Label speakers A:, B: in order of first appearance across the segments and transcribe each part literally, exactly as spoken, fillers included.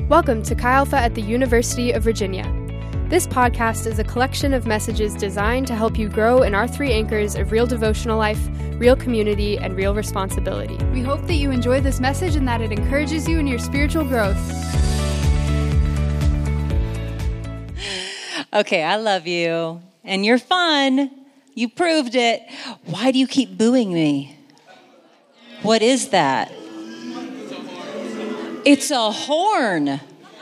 A: Welcome to Chi Alpha at the University of Virginia. This podcast is a collection of messages designed to help you grow in our three anchors of real devotional life, real community, and real responsibility.
B: We hope that you enjoy this message and that it encourages you in your spiritual growth.
C: Okay, I love you, and you're fun. You proved it. Why do you keep booing me? What is that? It's a horn.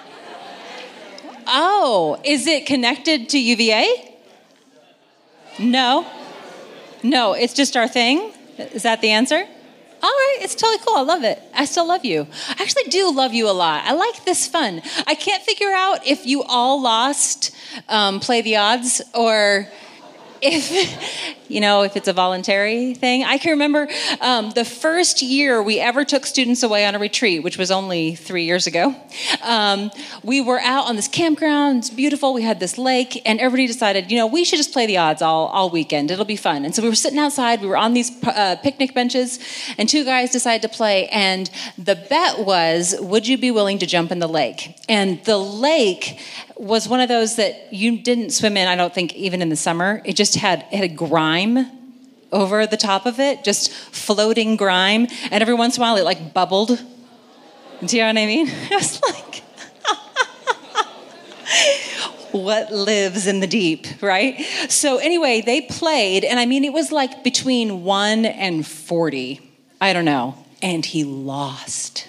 C: Oh, is it connected to U V A? No. No, it's just our thing? Is that the answer? All right, it's totally cool. I love it. I still love you. I actually do love you a lot. I like this fun. I can't figure out if you all lost um, Play the Odds or if, you know, if it's a voluntary thing. I can remember um, the first year we ever took students away on a retreat, which was only three years ago. Um, we were out on this campground. It's beautiful. We had this lake, and everybody decided, you know, we should just play the odds all, all weekend. It'll be fun. And so we were sitting outside. We were on these uh, picnic benches, and two guys decided to play. And the bet was, would you be willing to jump in the lake? And the lake was one of those that you didn't swim in, I don't think, even in the summer. It just had, it had grime over the top of it, just floating grime. And every once in a while, it like bubbled. Do you know what I mean? It was like, what lives in the deep, right? So anyway, they played, and I mean, it was like between one and forty. I don't know. And he lost.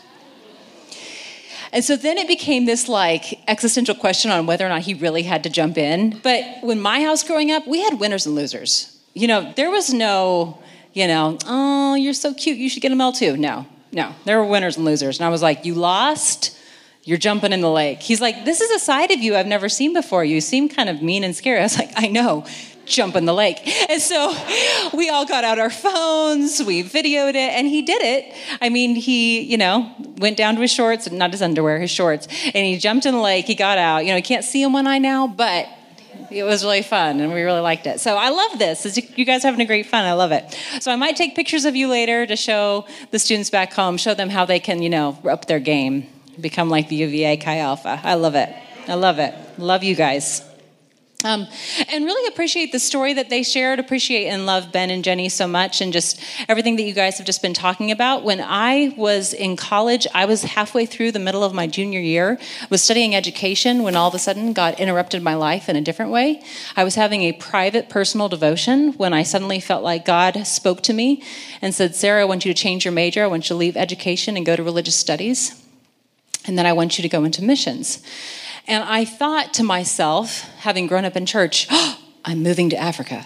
C: And so then it became this like existential question on whether or not he really had to jump in. But when my house growing up, we had winners and losers. You know, there was no, you know, oh, you're so cute, you should get a medal too. No, no, there were winners and losers. And I was like, you lost, you're jumping in the lake. He's like, this is a side of you I've never seen before. You seem kind of mean and scary. I was like, I know. Jump in the lake. And so we all got out our phones, we videoed it, and he did it. I mean, he, you know, went down to his shorts, not his underwear, his shorts, and he jumped in the lake, he got out. You know, he can't see in one eye now, but it was really fun, and we really liked it. So I love this. You guys are having a great fun. I love it. So I might take pictures of you later to show the students back home, show them how they can, you know, up their game, become like the U V A Chi Alpha. I love it. I love it. Love you guys. Um, and really appreciate the story that they shared, appreciate and love Ben and Jenny so much, and just everything that you guys have just been talking about. When I was in college, I was halfway through the middle of my junior year, was studying education when all of a sudden God interrupted my life in a different way. I was having a private personal devotion when I suddenly felt like God spoke to me and said, Sarah, I want you to change your major. I want you to leave education and go to religious studies. And then I want you to go into missions. And I thought to myself, having grown up in church, oh, I'm moving to Africa.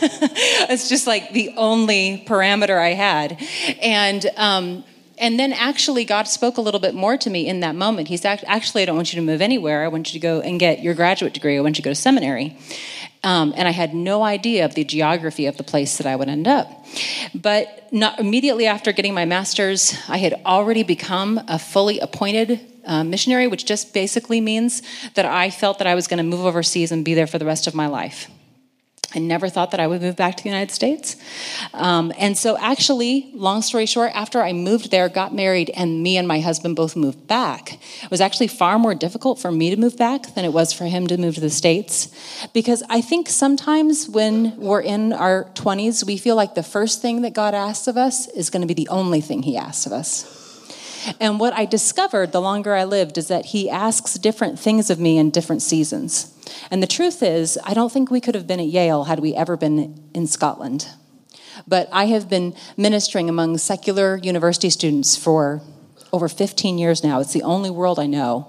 C: It's just like the only parameter I had. And um, and then actually God spoke a little bit more to me in that moment. He said, actually, I don't want you to move anywhere. I want you to go and get your graduate degree. I want you to go to seminary. Um, and I had no idea of the geography of the place that I would end up. But not immediately after getting my master's, I had already become a fully appointed Uh, missionary, which just basically means that I felt that I was going to move overseas and be there for the rest of my life. I never thought that I would move back to the United States. Um, and so actually, long story short, after I moved there, got married, and me and my husband both moved back, it was actually far more difficult for me to move back than it was for him to move to the States. Because I think sometimes when we're in our twenties, we feel like the first thing that God asks of us is going to be the only thing he asks of us. And what I discovered the longer I lived is that he asks different things of me in different seasons. And the truth is, I don't think we could have been at Yale had we ever been in Scotland. But I have been ministering among secular university students for over fifteen years now. It's the only world I know.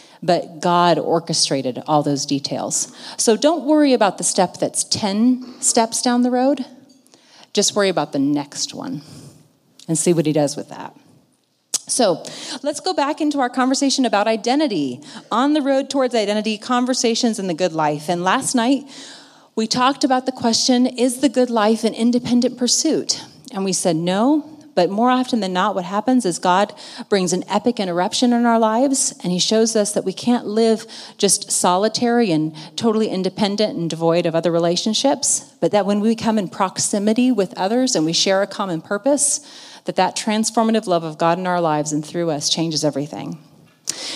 C: But God orchestrated all those details. So don't worry about the step that's ten steps down the road. Just worry about the next one and see what he does with that. So let's go back into our conversation about identity. On the road towards identity, conversations in the good life. And last night, we talked about the question, is the good life an independent pursuit? And we said no, but more often than not, what happens is God brings an epic interruption in our lives, and he shows us that we can't live just solitary and totally independent and devoid of other relationships, but that when we come in proximity with others and we share a common purpose, that that transformative love of God in our lives and through us changes everything.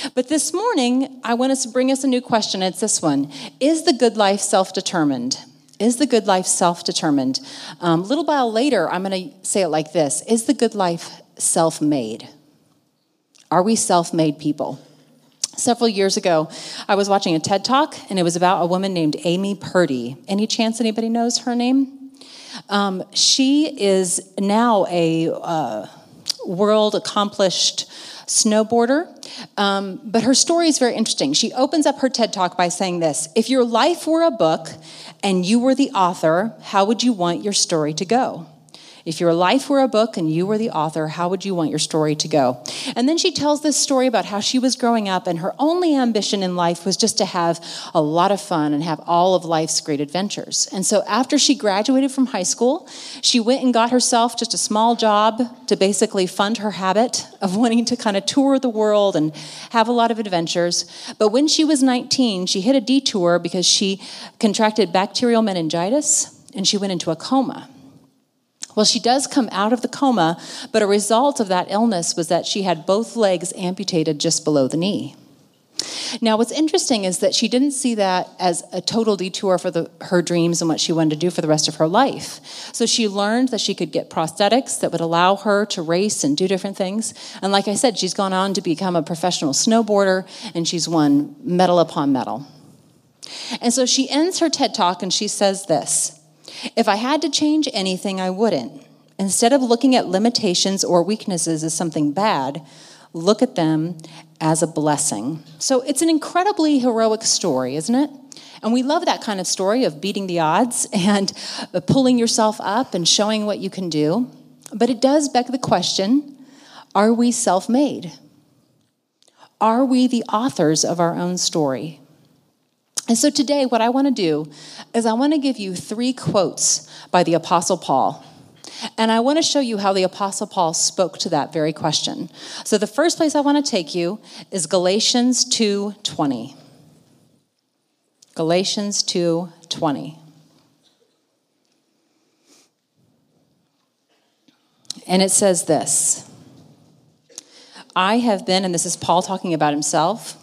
C: But this morning, I want us to bring us a new question. It's this one. Is the good life self-determined? Is the good life self-determined? Um, a little while later, I'm going to say it like this. Is the good life self-made? Are we self-made people? Several years ago, I was watching a TED Talk, and it was about a woman named Amy Purdy. Any chance anybody knows her name? Um, she is now a uh, world-accomplished snowboarder, um, but her story is very interesting. She opens up her TED Talk by saying this: if your life were a book and you were the author, how would you want your story to go? If your life were a book and you were the author, how would you want your story to go? And then she tells this story about how she was growing up and her only ambition in life was just to have a lot of fun and have all of life's great adventures. And so after she graduated from high school, she went and got herself just a small job to basically fund her habit of wanting to kind of tour the world and have a lot of adventures. But when she was nineteen, she hit a detour because she contracted bacterial meningitis and she went into a coma. Well, she does come out of the coma, but a result of that illness was that she had both legs amputated just below the knee. Now, what's interesting is that she didn't see that as a total detour for the, her dreams and what she wanted to do for the rest of her life. So she learned that she could get prosthetics that would allow her to race and do different things. And like I said, she's gone on to become a professional snowboarder, and she's won medal upon medal. And so she ends her TED Talk, and she says this: if I had to change anything, I wouldn't. Instead of looking at limitations or weaknesses as something bad, look at them as a blessing. So it's an incredibly heroic story, isn't it? And we love that kind of story of beating the odds and pulling yourself up and showing what you can do. But it does beg the question, are we self-made? Are we the authors of our own story? And so today, what I want to do is I want to give you three quotes by the Apostle Paul. And I want to show you how the Apostle Paul spoke to that very question. So the first place I want to take you is Galatians two twenty. Galatians two twenty. And it says this: I have been, and this is Paul talking about himself,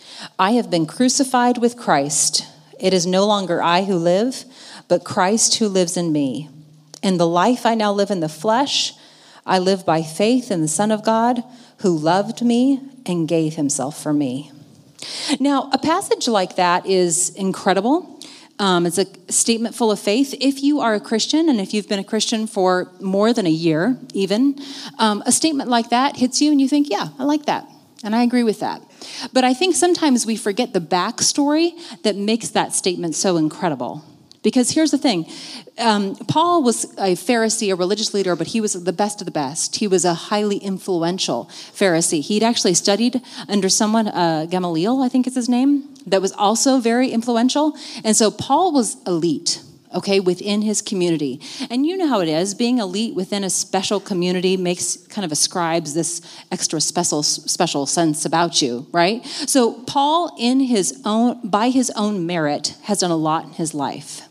C: I have been crucified with Christ. It is no longer I who live, but Christ who lives in me. In the life I now live in the flesh, I live by faith in the Son of God, who loved me and gave himself for me. Now, a passage like that is incredible. Um, it's a statement full of faith. If you are a Christian, and if you've been a Christian for more than a year even, um, a statement like that hits you and you think, yeah, I like that. And I agree with that. But I think sometimes we forget the backstory that makes that statement so incredible. Because here's the thing. Um, Paul was a Pharisee, a religious leader, but he was the best of the best. He was a highly influential Pharisee. He'd actually studied under someone, uh, Gamaliel, I think is his name, that was also very influential. And so Paul was elite, okay, within his community. And you know how it is. Being elite within a special community makes kind of ascribes this extra special special sense about you, right? So Paul, in his own, by his own merit, has done a lot in his life.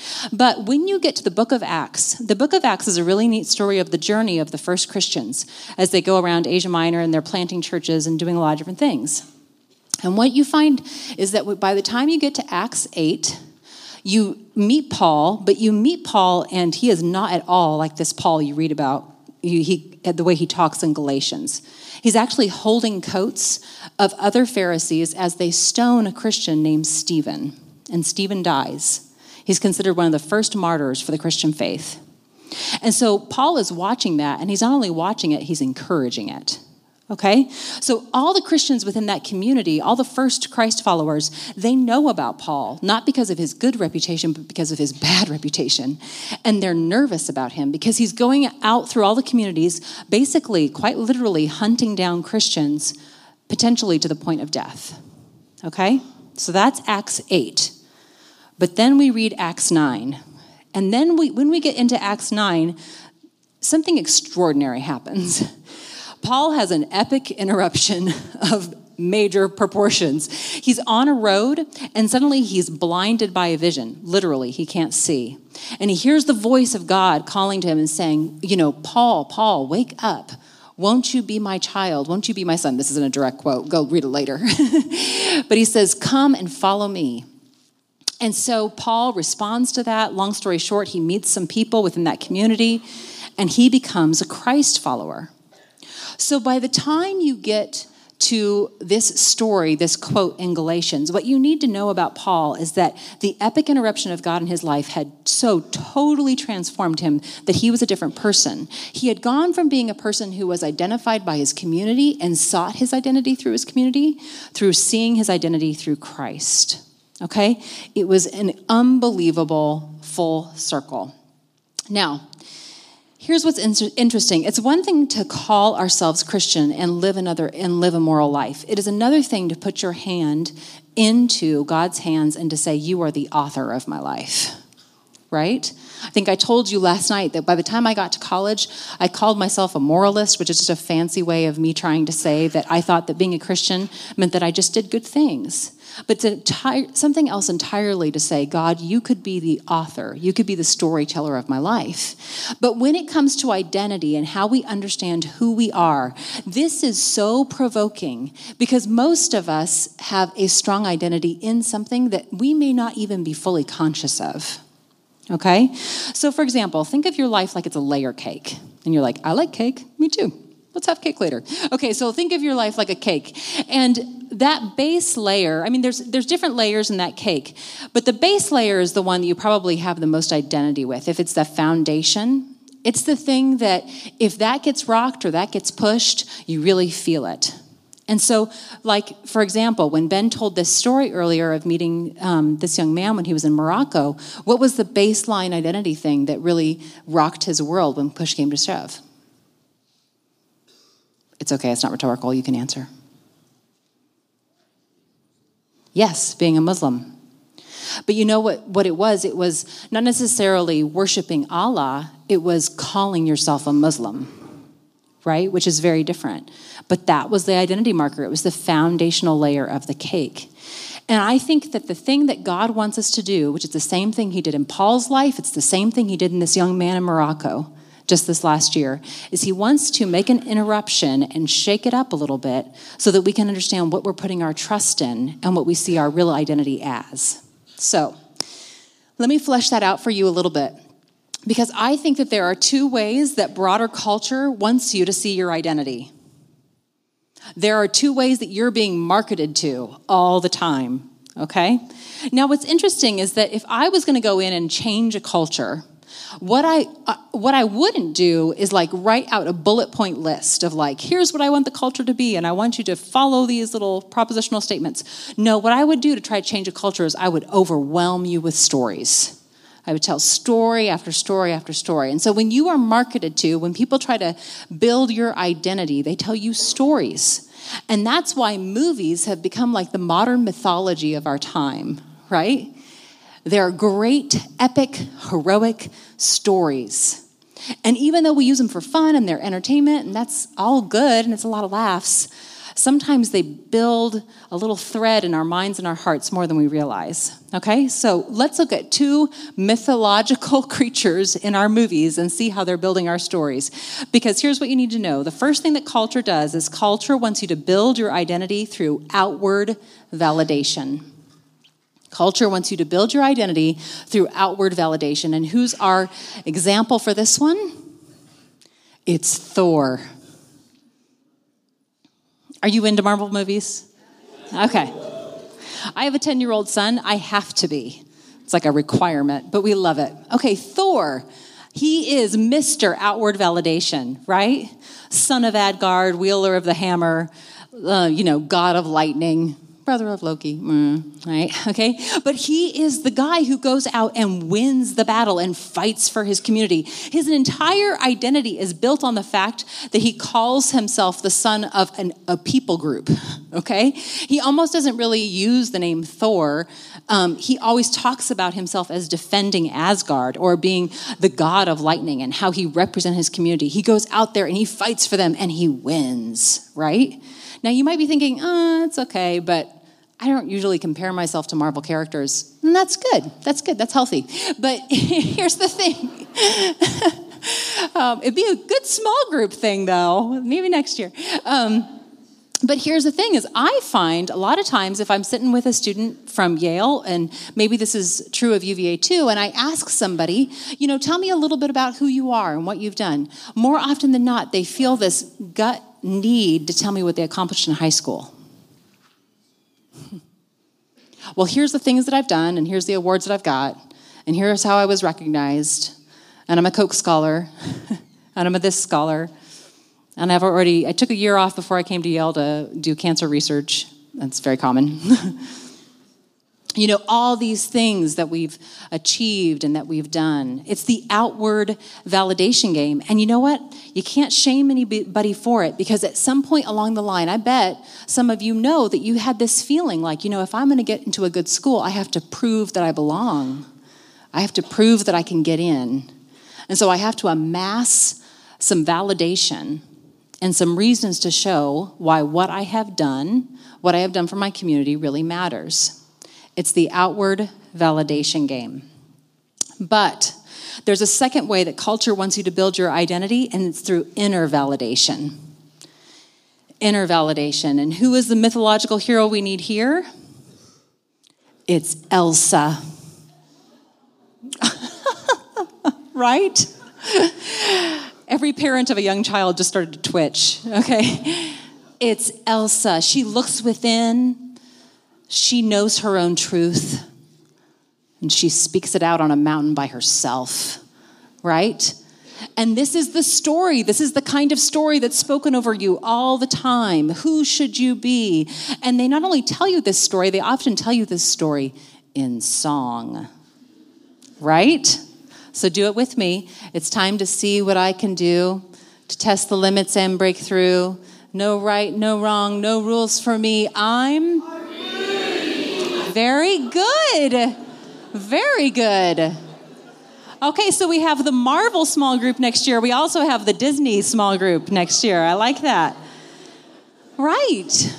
C: But when you get to the book of Acts, the book of Acts is a really neat story of the journey of the first Christians as they go around Asia Minor and they're planting churches and doing a lot of different things. And what you find is that by the time you get to Acts eight, you meet Paul, but you meet Paul and he is not at all like this Paul you read about, he, he, the way he talks in Galatians. He's actually holding coats of other Pharisees as they stone a Christian named Stephen. And Stephen dies. He's considered one of the first martyrs for the Christian faith. And so Paul is watching that, and he's not only watching it, he's encouraging it. Okay? So all the Christians within that community, all the first Christ followers, they know about Paul, not because of his good reputation, but because of his bad reputation. And they're nervous about him because he's going out through all the communities, basically, quite literally, hunting down Christians, potentially to the point of death. Okay? So that's Acts eight. But then we read Acts nine. And then we, when we get into Acts nine, something extraordinary happens. Paul has an epic interruption of major proportions. He's on a road, and suddenly he's blinded by a vision. Literally, he can't see. And he hears the voice of God calling to him and saying, you know, Paul, Paul, wake up. won't you be my child? Won't you be my son? This isn't a direct quote. Go read it later. But he says, come and follow me. And so Paul responds to that. Long story short, he meets some people within that community, and he becomes a Christ follower. So by the time you get to this story, this quote in Galatians, what you need to know about Paul is that the epic interruption of God in his life had so totally transformed him that he was a different person. He had gone from being a person who was identified by his community and sought his identity through his community, through seeing his identity through Christ. Okay? It was an unbelievable full circle. Now, here's what's in- interesting. It's one thing to call ourselves Christian and live another and live a moral life. It is another thing to put your hand into God's hands and to say, you are the author of my life. Right? I think I told you last night that by the time I got to college, I called myself a moralist, which is just a fancy way of me trying to say that I thought that being a Christian meant that I just did good things. But it's enti- something else entirely to say, God, you could be the author. You could be the storyteller of my life. But when it comes to identity and how we understand who we are, this is so provoking because most of us have a strong identity in something that we may not even be fully conscious of. Okay? So for example, think of your life like it's a layer cake. And you're like, I like cake. Me too. Let's have cake later. Okay, so think of your life like a cake. And that base layer, I mean, there's there's different layers in that cake, but the base layer is the one that you probably have the most identity with. If it's the foundation, it's the thing that if that gets rocked or that gets pushed, you really feel it. And so, like, for example, when Ben told this story earlier of meeting um, this young man when he was in Morocco, what was the baseline identity thing that really rocked his world when push came to shove? It's okay, it's not rhetorical, you can answer. Yes, being a Muslim. But you know what, what it was? It was not necessarily worshiping Allah, it was calling yourself a Muslim, right? Which is very different. But that was the identity marker. It was the foundational layer of the cake. And I think that the thing that God wants us to do, which is the same thing he did in Paul's life, it's the same thing he did in this young man in Morocco, just this last year, is he wants to make an interruption and shake it up a little bit so that we can understand what we're putting our trust in and what we see our real identity as. So let me flesh that out for you a little bit, because I think that there are two ways that broader culture wants you to see your identity. There are two ways that you're being marketed to all the time, okay? Now, what's interesting is that if I was going to go in and change a culture, What I uh, what I wouldn't do is like write out a bullet point list of like, here's what I want the culture to be, and I want you to follow these little propositional statements. No, what I would do to try to change a culture is I would overwhelm you with stories. I would tell story after story after story. And so when you are marketed to, when people try to build your identity, they tell you stories. And that's why movies have become like the modern mythology of our time, right? They're great, epic, heroic stories. And even though we use them for fun and they're entertainment, and that's all good, and it's a lot of laughs, sometimes they build a little thread in our minds and our hearts more than we realize. Okay? So let's look at two mythological creatures in our movies and see how they're building our stories. Because here's what you need to know. The first thing that culture does is culture wants you to build your identity through outward validation. Culture wants you to build your identity through outward validation. And who's our example for this one? It's Thor. Are you into Marvel movies? Okay. I have a ten-year-old son. I have to be. It's like a requirement, but we love it. Okay, Thor. He is Mister Outward Validation, right? Son of Asgard, wielder of the hammer, uh, you know, god of lightning. Brother of Loki, mm, right? Okay, but he is the guy who goes out and wins the battle and fights for his community. His entire identity is built on the fact that he calls himself the son of an, a people group, okay? He almost doesn't really use the name Thor. Um, he always talks about himself as defending Asgard or being the god of lightning and how he represents his community. He goes out there and he fights for them and he wins, right? Now, you might be thinking, oh, it's okay, but I don't usually compare myself to Marvel characters. And that's good. That's good. That's healthy. But here's the thing. um, it'd be a good small group thing, though. Maybe next year. Um, But here's the thing is I find a lot of times if I'm sitting with a student from Yale, and maybe this is true of U V A too, and I ask somebody, you know, tell me a little bit about who you are and what you've done. More often than not, they feel this gut need to tell me what they accomplished in high school. Well, here's the things that I've done, and here's the awards that I've got, and here's how I was recognized, and I'm a Koch scholar, and I'm a this scholar. And I've already, I took a year off before I came to Yale to do cancer research. That's very common. You know, all these things that we've achieved and that we've done. It's the outward validation game. And you know what? You can't shame anybody for it because at some point along the line, I bet some of you know that you had this feeling like, you know, if I'm going to get into a good school, I have to prove that I belong. I have to prove that I can get in. And so I have to amass some validation and some reasons to show why what I have done, what I have done for my community really matters. It's the outward validation game. But there's a second way that culture wants you to build your identity, and it's through inner validation. Inner validation. And who is the mythological hero we need here? It's Elsa. Right? Every parent of a young child just started to twitch, okay? It's Elsa. She looks within. She knows her own truth. And she speaks it out on a mountain by herself, right? And this is the story. This is the kind of story that's spoken over you all the time. Who should you be? And they not only tell you this story, they often tell you this story in song, right? So do it with me. It's time to see what I can do, to test the limits and break through. No right, no wrong, no rules for me. I'm very good. Very good. Okay, so we have the Marvel small group next year. We also have the Disney small group next year. I like that. Right.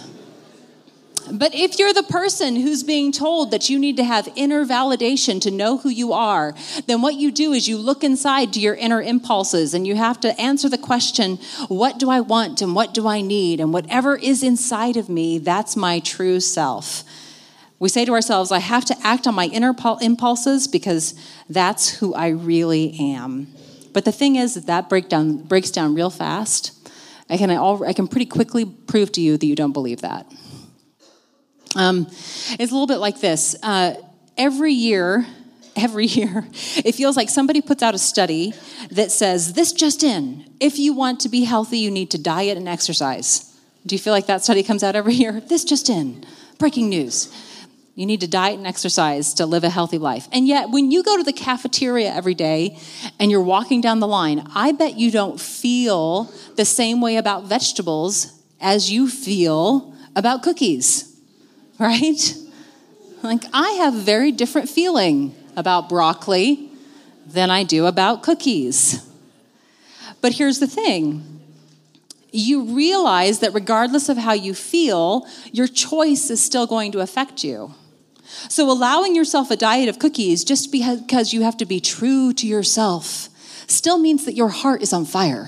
C: But if you're the person who's being told that you need to have inner validation to know who you are, then what you do is you look inside to your inner impulses and you have to answer the question, what do I want and what do I need? And whatever is inside of me, that's my true self. We say to ourselves, I have to act on my inner impulses because that's who I really am. But the thing is that that breakdown breaks down real fast. I can, I can pretty quickly prove to you that you don't believe that. Um, it's a little bit like this. Uh, every year, every year, it feels like somebody puts out a study that says, this just in, if you want to be healthy, you need to diet and exercise. Do you feel like that study comes out every year? This just in, breaking news. You need to diet and exercise to live a healthy life. And yet, when you go to the cafeteria every day and you're walking down the line, I bet you don't feel the same way about vegetables as you feel about cookies. Right? Like, I have a very different feeling about broccoli than I do about cookies. But here's the thing. You realize that regardless of how you feel, your choice is still going to affect you. So allowing yourself a diet of cookies just because you have to be true to yourself still means that your heart is on fire.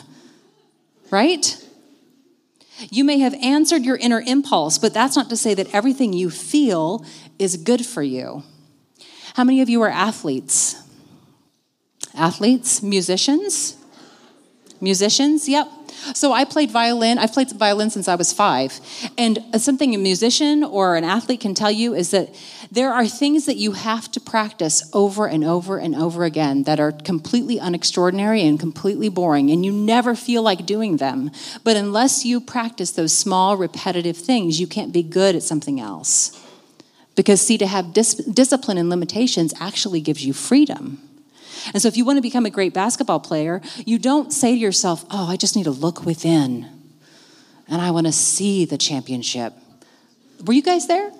C: Right? You may have answered your inner impulse, but that's not to say that everything you feel is good for you. How many of you are athletes? Athletes? Musicians? Musicians? Yep. So I played violin. I've played violin since I was five. And something a musician or an athlete can tell you is that there are things that you have to practice over and over and over again that are completely unextraordinary and completely boring, and you never feel like doing them. But unless you practice those small, repetitive things, you can't be good at something else. Because, see, to have dis- discipline and limitations actually gives you freedom. And so if you want to become a great basketball player, you don't say to yourself, oh, I just need to look within, and I want to see the championship. Were you guys there?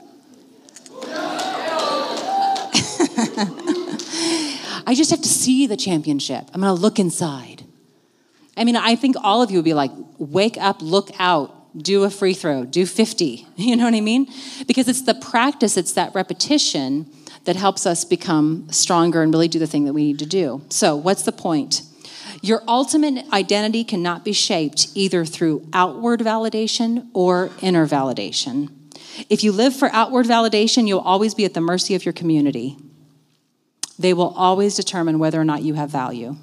C: I just have to see the championship. I'm going to look inside. I mean, I think all of you would be like, wake up, look out, do a free throw, do fifty. You know what I mean? Because it's the practice, it's that repetition that helps us become stronger and really do the thing that we need to do. So what's the point? Your ultimate identity cannot be shaped either through outward validation or inner validation. If you live for outward validation, you'll always be at the mercy of your community. They will always determine whether or not you have value.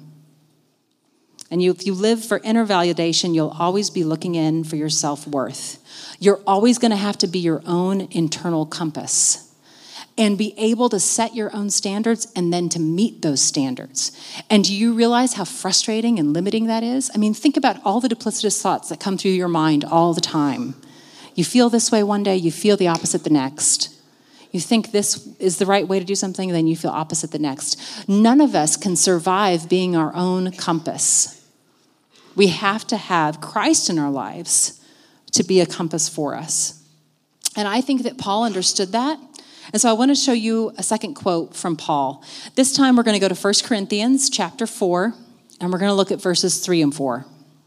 C: And you, if you live for inner validation, you'll always be looking in for your self-worth. You're always going to have to be your own internal compass and be able to set your own standards and then to meet those standards. And do you realize how frustrating and limiting that is? I mean, think about all the duplicitous thoughts that come through your mind all the time. You feel this way one day, you feel the opposite the next. You think this is the right way to do something, then you feel opposite the next. None of us can survive being our own compass. We have to have Christ in our lives to be a compass for us. And I think that Paul understood that. And so I want to show you a second quote from Paul. This time we're going to go to First Corinthians chapter four, and we're going to look at verses three and four.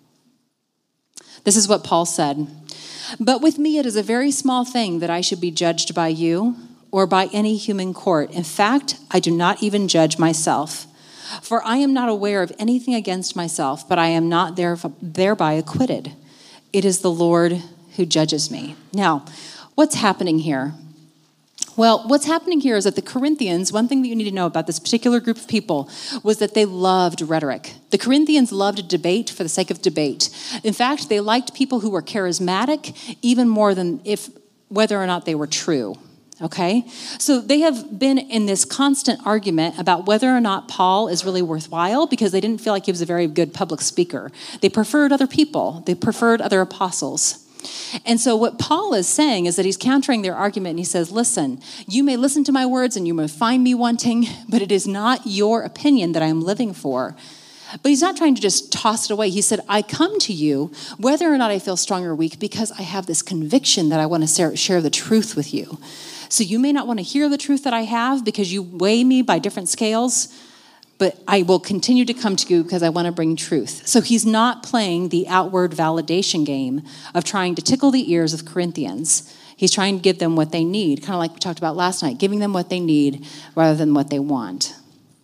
C: This is what Paul said. But with me it is a very small thing that I should be judged by you or by any human court. In fact, I do not even judge myself. For I am not aware of anything against myself, but I am not there, thereby acquitted. It is the Lord who judges me. Now, what's happening here? Well, what's happening here is that the Corinthians, one thing that you need to know about this particular group of people was that they loved rhetoric. The Corinthians loved debate for the sake of debate. In fact, they liked people who were charismatic even more than if whether or not they were true. Okay? So they have been in this constant argument about whether or not Paul is really worthwhile because they didn't feel like he was a very good public speaker. They preferred other people. They preferred other apostles. And so what Paul is saying is that he's countering their argument, and he says, listen, you may listen to my words and you may find me wanting, but it is not your opinion that I am living for. But he's not trying to just toss it away. He said, I come to you, whether or not I feel strong or weak, because I have this conviction that I want to share the truth with you. So you may not want to hear the truth that I have because you weigh me by different scales, but I will continue to come to you because I want to bring truth. So he's not playing the outward validation game of trying to tickle the ears of Corinthians. He's trying to give them what they need, kind of like we talked about last night, giving them what they need rather than what they want.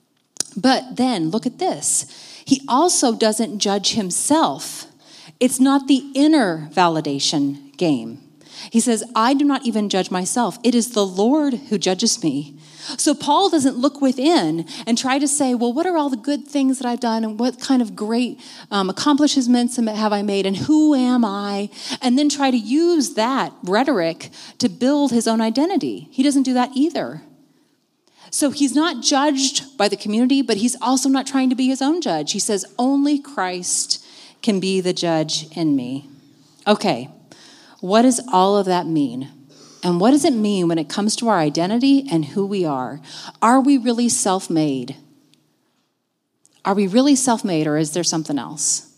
C: But then, look at this. He also doesn't judge himself. It's not the inner validation game. He says, I do not even judge myself. It is the Lord who judges me. So Paul doesn't look within and try to say, well, what are all the good things that I've done and what kind of great um, accomplishments have I made and who am I? And then try to use that rhetoric to build his own identity. He doesn't do that either. So he's not judged by the community, but he's also not trying to be his own judge. He says, only Christ can be the judge in me. Okay, what does all of that mean? And what does it mean when it comes to our identity and who we are? Are we really self-made? Are we really self-made, or is there something else?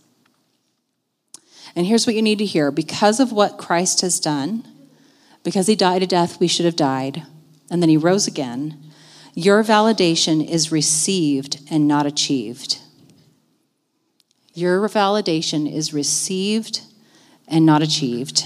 C: And here's what you need to hear. Because of what Christ has done, because he died a death we should have died, and then he rose again, your validation is received and not achieved. Your validation is received and not achieved.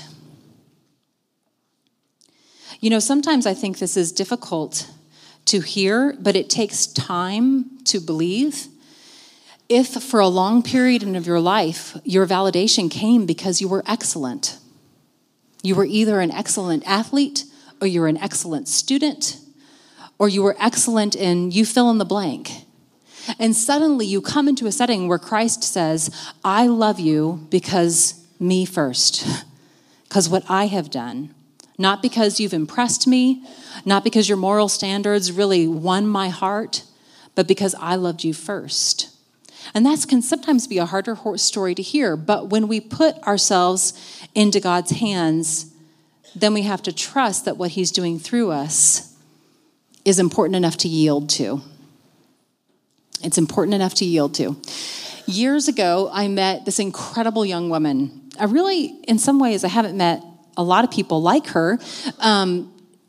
C: You know, sometimes I think this is difficult to hear, but it takes time to believe. If for a long period of your life, your validation came because you were excellent. You were either an excellent athlete, or you were an excellent student, or you were excellent in you fill in the blank. And suddenly you come into a setting where Christ says, I love you because me first, because what I have done. Not because you've impressed me, not because your moral standards really won my heart, but because I loved you first. And that can sometimes be a harder story to hear, but when we put ourselves into God's hands, then we have to trust that what he's doing through us is important enough to yield to. It's important enough to yield to. Years ago, I met this incredible young woman. I really, in some ways, I haven't met a lot of people like her. Um,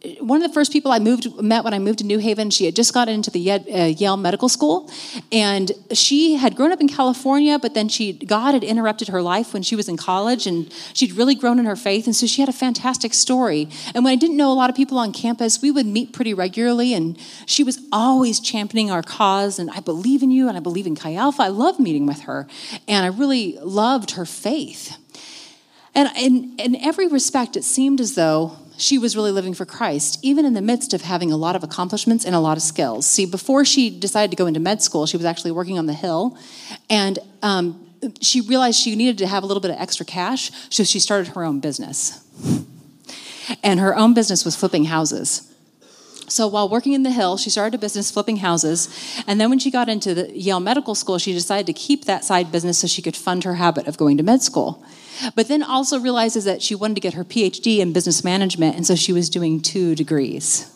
D: one of the first people I moved met when I moved to New Haven. She had just got into the Yale Medical School, and she had grown up in California, but then she God had interrupted her life when she was in college, and she'd really grown in her faith, and so she had a fantastic story. And when I didn't know a lot of people on campus, we would meet pretty regularly, and she was always championing our cause, and I believe in you, and I believe in Chi Alpha. I loved meeting with her, and I really loved her faith. And in, in every respect, it seemed as though she was really living for Christ, even in the midst of having a lot of accomplishments and a lot of skills. See, before she decided to go into med school, she was actually working on the Hill, and um, she realized she needed to have a little bit of extra cash, so she started her own business. And her own business was flipping houses. So while working in the Hill, she started a business flipping houses, and then when she got into the Yale Medical School, she decided to keep that side business so she could fund her habit of going to med school. But then also realizes that she wanted to get her P H D in business management, and so she was doing two degrees.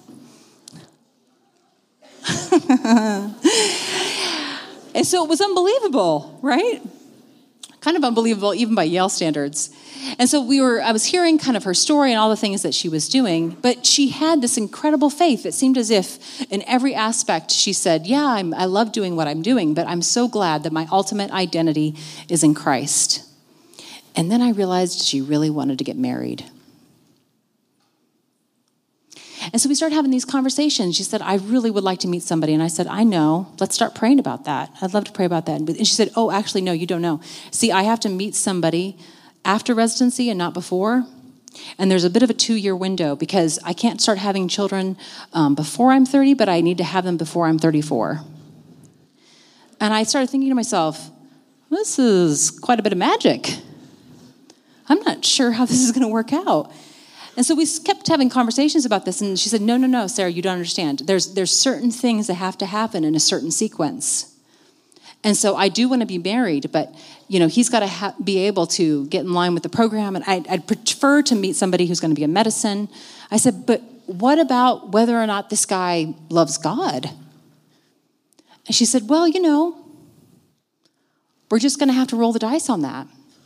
D: And so it was unbelievable, right? Kind of unbelievable even by Yale standards. And so we were, I was hearing kind of her story and all the things that she was doing, but she had this incredible faith. It seemed as if in every aspect she said, yeah, I'm, I love doing what I'm doing, but I'm so glad that my ultimate identity is in Christ. And then I realized she really wanted to get married. And so we started having these conversations. She said, I really would like to meet somebody. And I said, I know. Let's start praying about that. I'd love to pray about that. And she said, oh, actually, no, you don't know. See, I have to meet somebody after residency and not before. And there's a bit of a two-year window because I can't start having children um, before I'm thirty, but I need to have them before I'm thirty-four. And I started thinking to myself, this is quite a bit of magic. I'm not sure how this is going to work out. And so we kept having conversations about this, and she said, no, no, no, Sarah, you don't understand. There's there's certain things that have to happen in a certain sequence. And so I do want to be married, but you know, he's got to ha- be able to get in line with the program, and I'd, I'd prefer to meet somebody who's going to be in medicine. I said, but what about whether or not this guy loves God? And she said, well, you know, we're just going to have to roll the dice on that.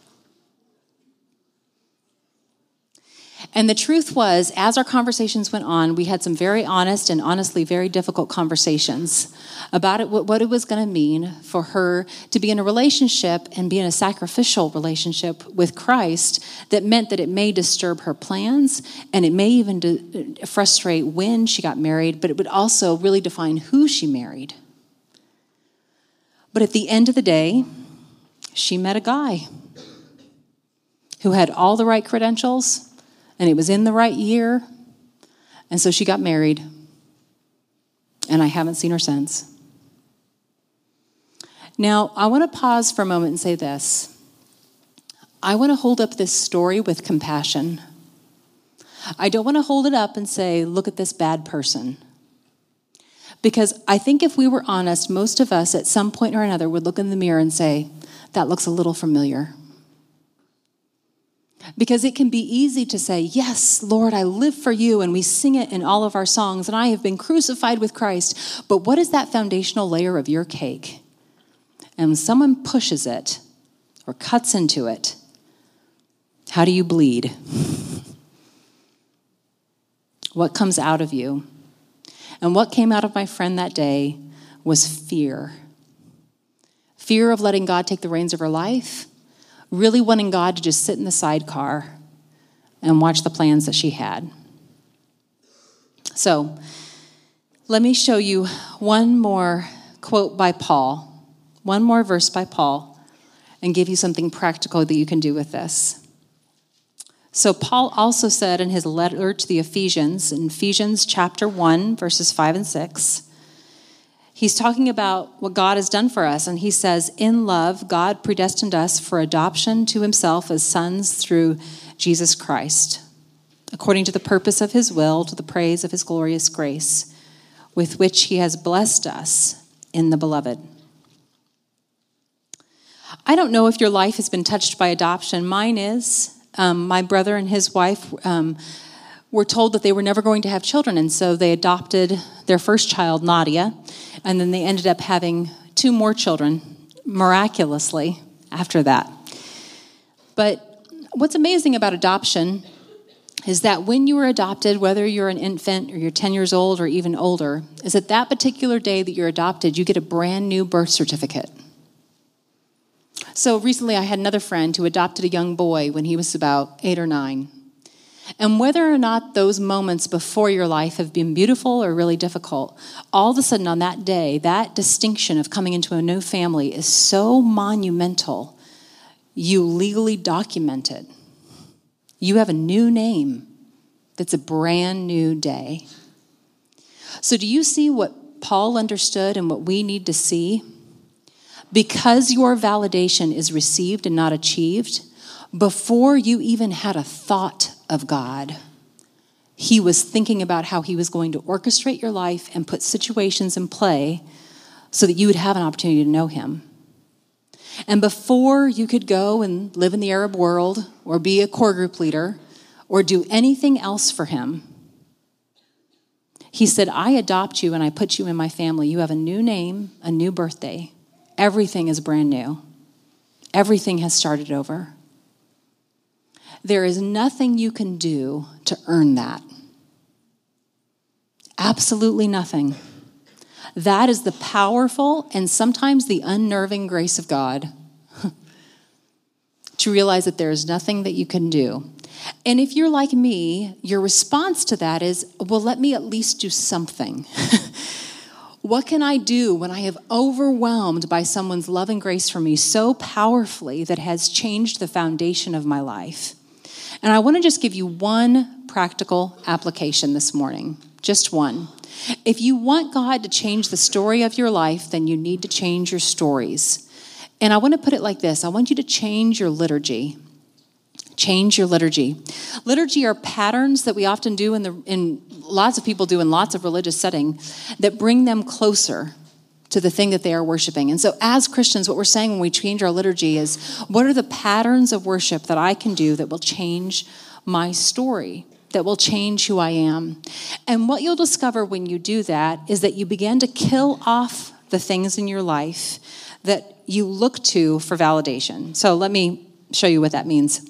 D: And the truth was, as our conversations went on, we had some very honest and honestly very difficult conversations about it, what it was going to mean for her to be in a relationship and be in a sacrificial relationship with Christ that meant that it may disturb her plans and it may even de- frustrate when she got married, but it would also really define who she married. But at the end of the day, she met a guy who had all the right credentials, and it was in the right year, and so she got married, and I haven't seen her since. Now, I want to pause for a moment and say this. I want to hold up this story with compassion. I don't want to hold it up and say, look at this bad person. Because I think if we were honest, most of us at some point or another would look in the mirror and say, that looks a little familiar. Because it can be easy to say, yes, Lord, I live for you, and we sing it in all of our songs, and I have been crucified with Christ. But what is that foundational layer of your cake? And when someone pushes it or cuts into it, how do you bleed? What comes out of you? And what came out of my friend that day was fear. Fear of letting God take the reins of her life, really wanting God to just sit in the sidecar and watch the plans that she had. So let me show you one more quote by Paul, one more verse by Paul, and give you something practical that you can do with this. So Paul also said in his letter to the Ephesians, in Ephesians chapter one, verses five and six, he's talking about what God has done for us, and he says, in love, God predestined us for adoption to himself as sons through Jesus Christ, according to the purpose of his will, to the praise of his glorious grace, with which he has blessed us in the beloved. I don't know if your life has been touched by adoption. Mine is. Um, my brother and his wife um, were told that they were never going to have children, and so they adopted their first child, Nadia, and then they ended up having two more children, miraculously, after that. But what's amazing about adoption is that when you were adopted, whether you're an infant or you're ten years old or even older, is that that particular day that you're adopted, you get a brand new birth certificate. So recently I had another friend who adopted a young boy when he was about eight or nine. And whether or not those moments before your life have been beautiful or really difficult, all of a sudden on that day, that distinction of coming into a new family is so monumental, you legally document it. You have a new name that's a brand new day. So do you see what Paul understood and what we need to see? Because your validation is received and not achieved, before you even had a thought of God, he was thinking about how he was going to orchestrate your life and put situations in play so that you would have an opportunity to know him. And before you could go and live in the Arab world or be a core group leader or do anything else for him, he said, I adopt you and I put you in my family. You have a new name, a new birthday. Everything is brand new. Everything has started over. There is nothing you can do to earn that. Absolutely nothing. That is the powerful and sometimes the unnerving grace of God to realize that there is nothing that you can do. And if you're like me, your response to that is, well, let me at least do something. What can I do when I have overwhelmed by someone's love and grace for me so powerfully that has changed the foundation of my life? And I want to just give you one practical application this morning, just one. If you want God to change the story of your life, then you need to change your stories. And I want to put it like this. I want you to change your liturgy. Change your liturgy. Liturgy are patterns that we often do in the in lots of people do in lots of religious settings that bring them closer to the thing that they are worshiping. And so as Christians, what we're saying when we change our liturgy is, what are the patterns of worship that I can do that will change my story, that will change who I am? And what you'll discover when you do that is that you begin to kill off the things in your life that you look to for validation. So let me show you what that means.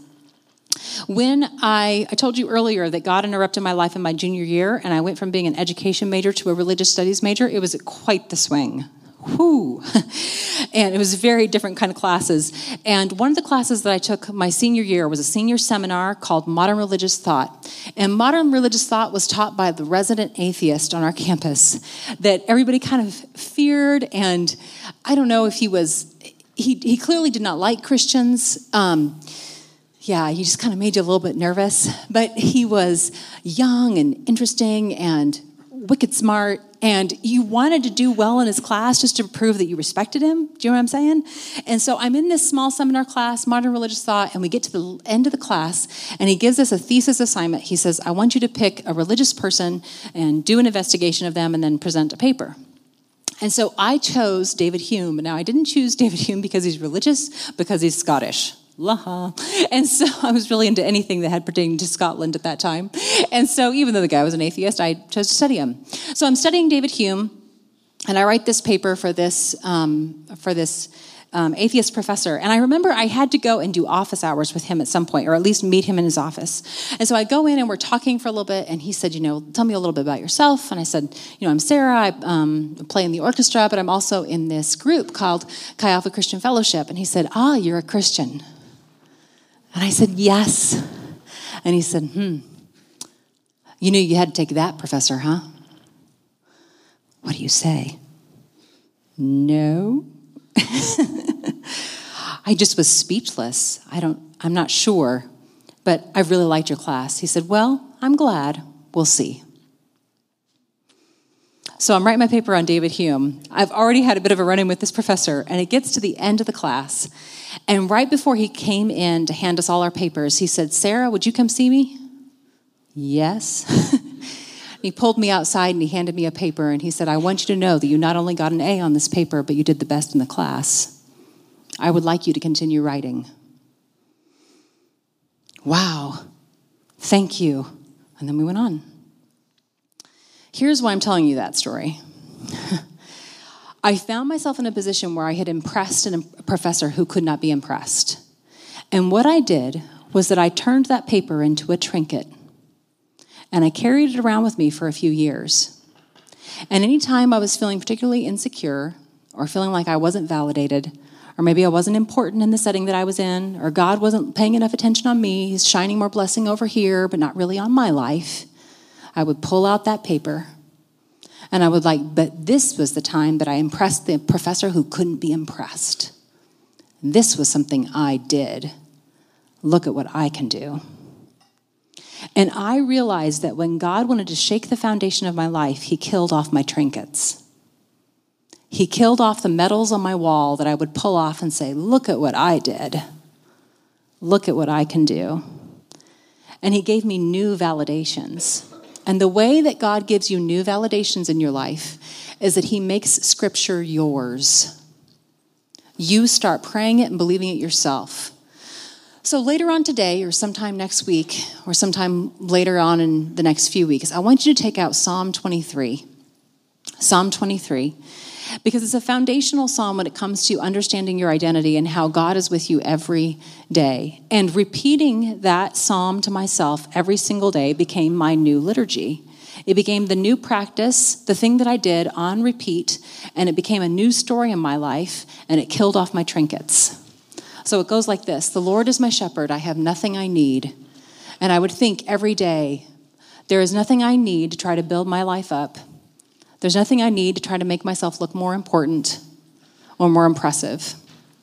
D: When I, I told you earlier that God interrupted my life in my junior year, and I went from being an education major to a religious studies major, it was quite the swing. Whoo! And it was very different kind of classes. And one of the classes that I took my senior year was a senior seminar called Modern Religious Thought. And Modern Religious Thought was taught by the resident atheist on our campus that everybody kind of feared, and I don't know if he was, he, he clearly did not like Christians. Um, Yeah, he just kind of made you a little bit nervous. But he was young and interesting and wicked smart. And you wanted to do well in his class just to prove that you respected him. Do you know what I'm saying? And so I'm in this small seminar class, Modern Religious Thought, and we get to the end of the class, and he gives us a thesis assignment. He says, I want you to pick a religious person and do an investigation of them and then present a paper. And so I chose David Hume. Now, I didn't choose David Hume because he's religious, because he's Scottish. La-ha. And so I was really into anything that had pertained to Scotland at that time. And so even though the guy was an atheist, I chose to study him. So I'm studying David Hume, and I write this paper for this um, for this um, atheist professor. And I remember I had to go and do office hours with him at some point, or at least meet him in his office. And so I go in, and we're talking for a little bit, and he said, you know, tell me a little bit about yourself. And I said, you know, I'm Sarah. I um, play in the orchestra, but I'm also in this group called Chi Alpha Christian Fellowship. And he said, ah, you're a Christian. And I said, yes. And he said, hmm, you knew you had to take that, Professor, huh? What do you say? No. I just was speechless. I don't, I'm not sure, but I really liked your class. He said, well, I'm glad. We'll see. So I'm writing my paper on David Hume. I've already had a bit of a run-in with this professor, and it gets to the end of the class. And right before he came in to hand us all our papers, he said, Sarah, would you come see me? Yes. He pulled me outside and he handed me a paper, and he said, I want you to know that you not only got an A on this paper, but you did the best in the class. I would like you to continue writing. Wow. Thank you. And then we went on. Here's why I'm telling you that story. I found myself in a position where I had impressed a professor who could not be impressed. And what I did was that I turned that paper into a trinket. And I carried it around with me for a few years. And anytime I was feeling particularly insecure or feeling like I wasn't validated, or maybe I wasn't important in the setting that I was in, or God wasn't paying enough attention on me, he's shining more blessing over here, but not really on my life, I would pull out that paper and I would like, but this was the time that I impressed the professor who couldn't be impressed. This was something I did. Look at what I can do. And I realized that when God wanted to shake the foundation of my life, he killed off my trinkets. He killed off the medals on my wall that I would pull off and say, look at what I did. Look at what I can do. And he gave me new validations. And the way that God gives you new validations in your life is that he makes Scripture yours. You start praying it and believing it yourself. So later on today, or sometime next week, or sometime later on in the next few weeks, I want you to take out Psalm twenty-three. Psalm twenty-three. Because it's a foundational psalm when it comes to understanding your identity and how God is with you every day. And repeating that psalm to myself every single day became my new liturgy. It became the new practice, the thing that I did on repeat, and it became a new story in my life, and it killed off my trinkets. So it goes like this: the Lord is my shepherd, I have nothing I need. And I would think every day, there is nothing I need to try to build my life up. There's nothing I need to try to make myself look more important or more impressive.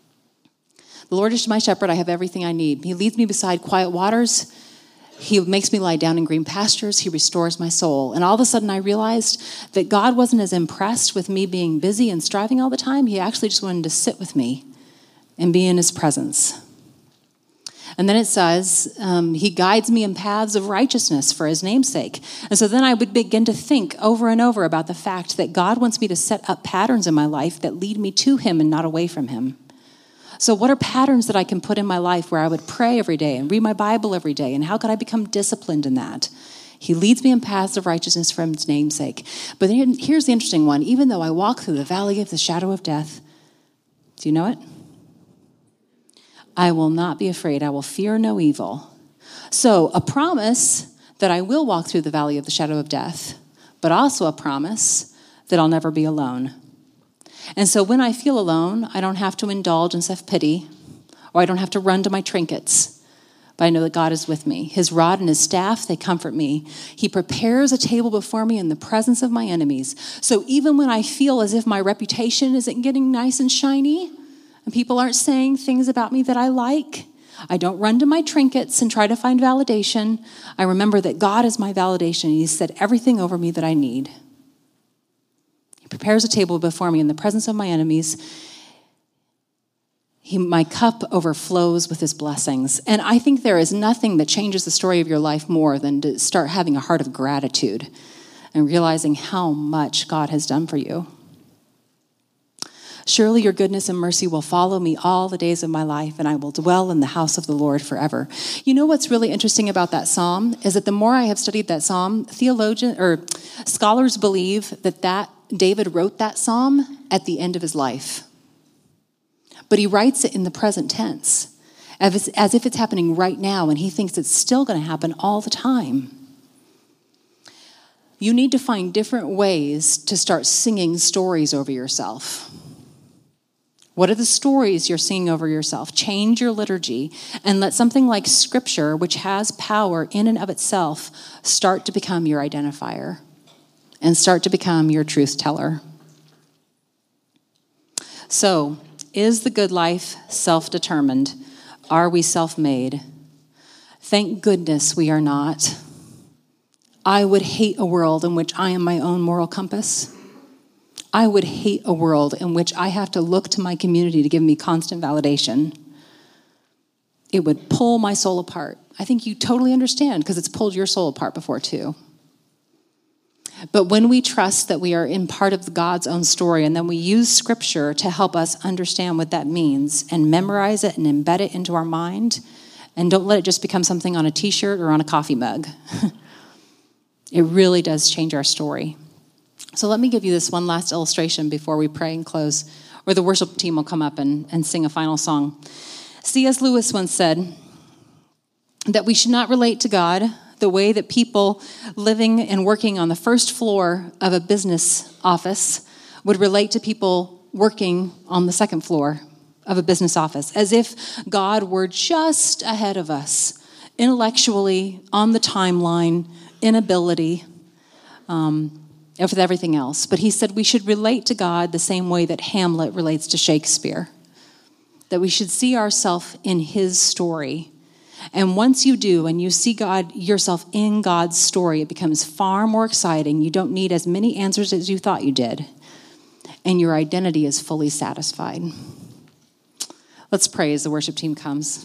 D: The Lord is my shepherd, I have everything I need. He leads me beside quiet waters. He makes me lie down in green pastures. He restores my soul. And all of a sudden I realized that God wasn't as impressed with me being busy and striving all the time. He actually just wanted to sit with me and be in his presence. And then it says, um, he guides me in paths of righteousness for his name's sake. And so then I would begin to think over and over about the fact that God wants me to set up patterns in my life that lead me to him and not away from him. So what are patterns that I can put in my life where I would pray every day and read my Bible every day? And how could I become disciplined in that? He leads me in paths of righteousness for his name's sake. But here's the interesting one. Even though I walk through the valley of the shadow of death, do you know it? I will not be afraid. I will fear no evil. So a promise that I will walk through the valley of the shadow of death, but also a promise that I'll never be alone. And so when I feel alone, I don't have to indulge in self-pity, or I don't have to run to my trinkets, but I know that God is with me. His rod and his staff, they comfort me. He prepares a table before me in the presence of my enemies. So even when I feel as if my reputation isn't getting nice and shiny, and people aren't saying things about me that I like, I don't run to my trinkets and try to find validation. I remember that God is my validation, and he's said everything over me that I need. He prepares a table before me in the presence of my enemies. He, my cup overflows with his blessings. And I think there is nothing that changes the story of your life more than to start having a heart of gratitude and realizing how much God has done for you. Surely your goodness and mercy will follow me all the days of my life, and I will dwell in the house of the Lord forever. You know what's really interesting about that psalm is that the more I have studied that psalm, theologians or scholars believe that, that David wrote that psalm at the end of his life. But he writes it in the present tense, as, as if it's happening right now, and he thinks it's still going to happen all the time. You need to find different ways to start singing stories over yourself. What are the stories you're singing over yourself? Change your liturgy and let something like Scripture, which has power in and of itself, start to become your identifier and start to become your truth teller. So, is the good life self-determined? Are we self-made? Thank goodness we are not. I would hate a world in which I am my own moral compass. I would hate a world in which I have to look to my community to give me constant validation. It would pull my soul apart. I think you totally understand because it's pulled your soul apart before too. But when we trust that we are in part of God's own story and then we use Scripture to help us understand what that means and memorize it and embed it into our mind, and don't let it just become something on a t-shirt or on a coffee mug, it really does change our story. So let me give you this one last illustration before we pray and close, or the worship team will come up and, and sing a final song. C S Lewis once said that we should not relate to God the way that people living and working on the first floor of a business office would relate to people working on the second floor of a business office, as if God were just ahead of us, intellectually, on the timeline, in ability, um, and with everything else. But he said we should relate to God the same way that Hamlet relates to Shakespeare, that we should see ourselves in his story. And once you do, and you see God yourself in God's story, it becomes far more exciting. You don't need as many answers as you thought you did, and your identity is fully satisfied. Let's pray as the worship team comes.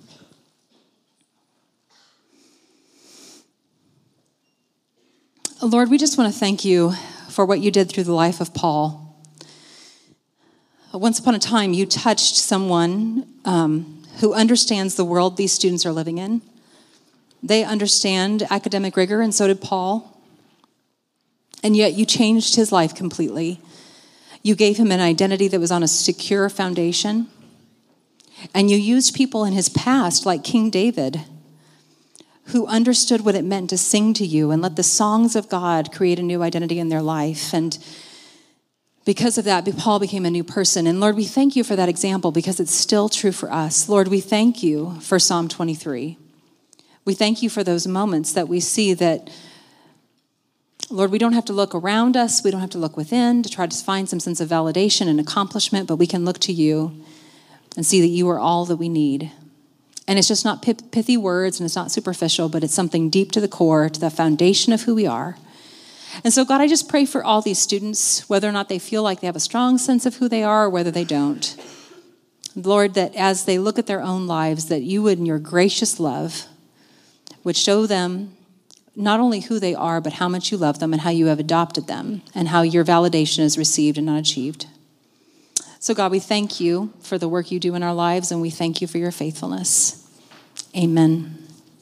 D: Lord, we just want to thank you for what you did through the life of Paul. Once upon a time, you touched someone um, who understands the world these students are living in. They understand academic rigor, and so did Paul. And yet you changed his life completely. You gave him an identity that was on a secure foundation. And you used people in his past, like King David, who understood what it meant to sing to you and let the songs of God create a new identity in their life. And because of that, Paul became a new person. And Lord, we thank you for that example because it's still true for us. Lord, we thank you for Psalm twenty-three. We thank you for those moments that we see that, Lord, we don't have to look around us. We don't have to look within to try to find some sense of validation and accomplishment, but we can look to you and see that you are all that we need. And it's just not pithy words, and it's not superficial, but it's something deep to the core, to the foundation of who we are. And so, God, I just pray for all these students, whether or not they feel like they have a strong sense of who they are or whether they don't. Lord, that as they look at their own lives, that you would, in your gracious love, would show them not only who they are, but how much you love them and how you have adopted them and how your validation is received and not achieved. So, God, we thank you for the work you do in our lives, and we thank you for your faithfulness. Amen.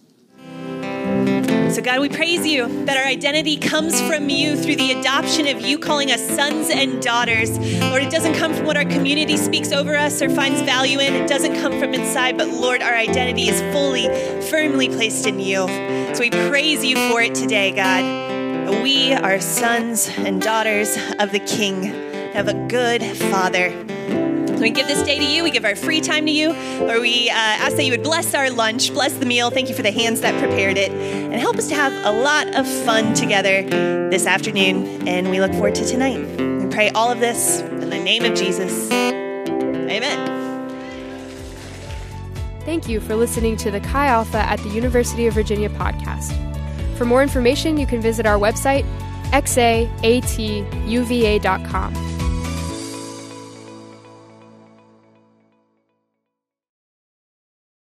E: So God, we praise you that our identity comes from you through the adoption of you calling us sons and daughters. Lord, it doesn't come from what our community speaks over us or finds value in. It doesn't come from inside, but Lord, our identity is fully, firmly placed in you. So we praise you for it today, God. We are sons and daughters of the King, of a good Father. We give this day to you. We give our free time to you. Lord, we uh, ask that you would bless our lunch, bless the meal. Thank you for the hands that prepared it, and help us to have a lot of fun together this afternoon. And we look forward to tonight. We pray all of this in the name of Jesus. Amen.
A: Thank you for listening to the Chi Alpha at the University of Virginia podcast. For more information, you can visit our website, x a a t u v a dot com.